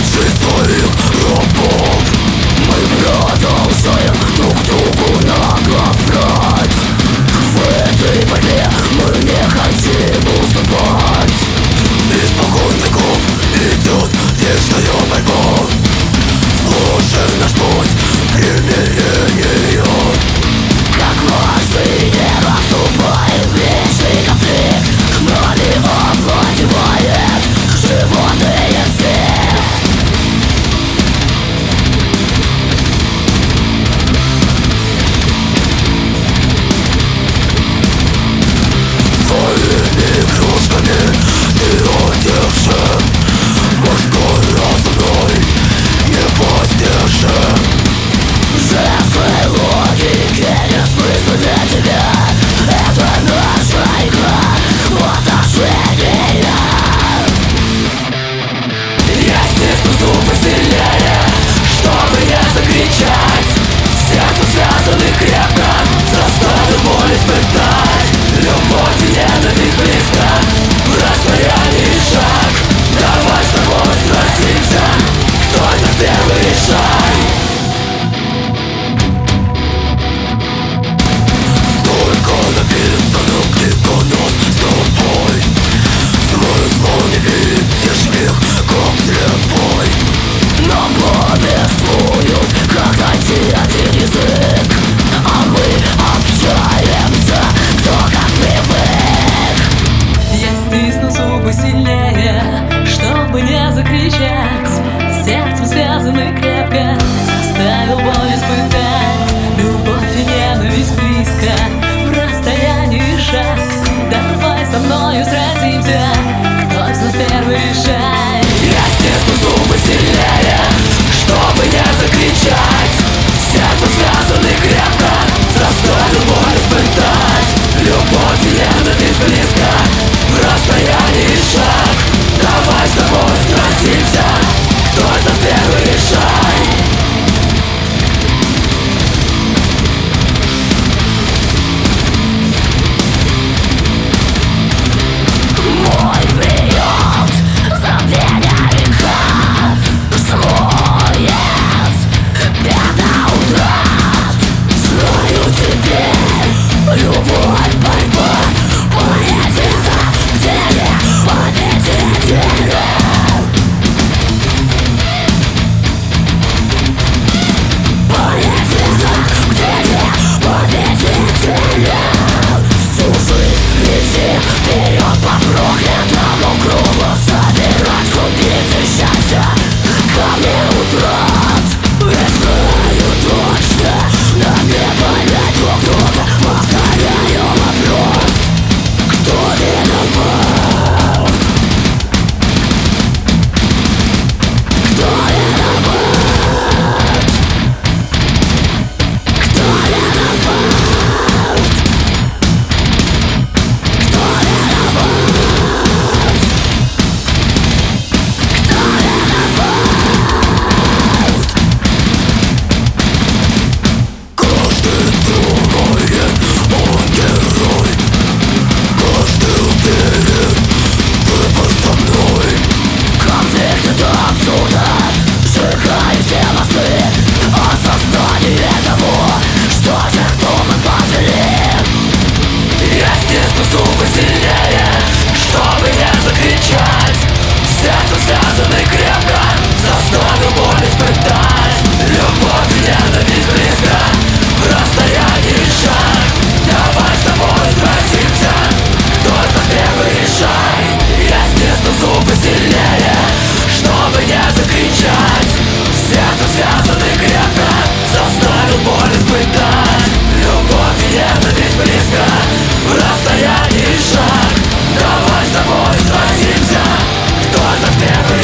Жизнь своих рабов мы продолжаем друг другу наговрать. В этой борьбе мы не хотим уступать. Испокон веков идет вечная борьба. Сложен наш путь к примирению. Как важны небо вступает в вечный конфликт. Нами овладевает животный инстинкт. Своими игрушками и одержим морской разумной непостижим. Жертвой логики не смысл для тебя. Это наша игра в отношения. Я стисну зубы сильнее, чтобы не закричать. Сердце связаны крепко, заставил боль испытать. Любовь и ненависть близко, в расстоянии шаг. Давай с тобой сразимся, кто из нас первый решай. Столько написано, где-то нас с тобой. Смысла не видишь их, как слепой. Нам повествуют, как найти один язык, а мы общаемся, кто как привык. Я стисну зубы сильнее, чтобы не закричать. Сердцем связаны крепко, заставил боль испытать. Любовь и ненависть близко, в расстоянии шаг. Давай со мною сразимся, кто из нас первый решай. Я стисну зубы сильнее, чтобы не закричать. Сердце связаны крепко, заставил боль испытать. Любовь и ненависть близко, в расстоянии шаг. Давай с тобой сразимся, кто из нас первый решай. Зубы сильнее, чтобы не закричать. Сердце связаны крепко, заставил боль испытать. Любовь и ненависть близко, в расстоянии шаг. Давай с тобой сразимся, кто из нас первый решай. Я стисну зубы сильнее, чтобы не закричать. Сердце связаны крепко, заставил боль испытать. Любовь и ненависть близко, в расстоянии шаг. Давай с тобой сразимся, кто из нас первый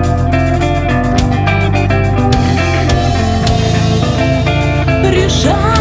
решай. Решай.